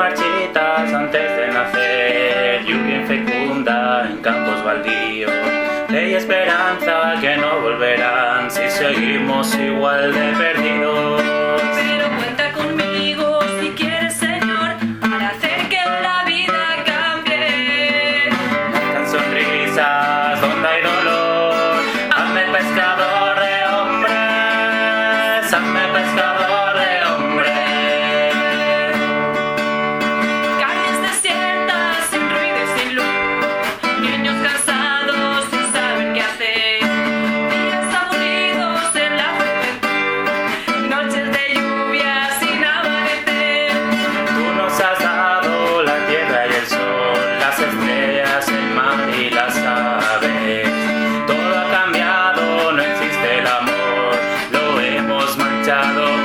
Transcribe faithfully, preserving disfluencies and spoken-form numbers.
marchitas antes de nacer, lluvia infecunda en campos baldíos, fe y esperanza que no volverán si seguimos igual de perdidos. Pero cuenta conmigo si quieres, Señor, para hacer que la vida cambie. Tan sonrisas donde hay dolor, hazme pescador de hombres, hazme pescador de hombres. Calles desiertas, sin ruido y sin luz, niños cansados sin saber qué hacer, días aburridos en la juventud, noches de lluvia sin amanecer. Tú nos has dado la tierra y el sol, las estrellas, el mar y las aves. Todo ha cambiado, no existe el amor, lo hemos manchado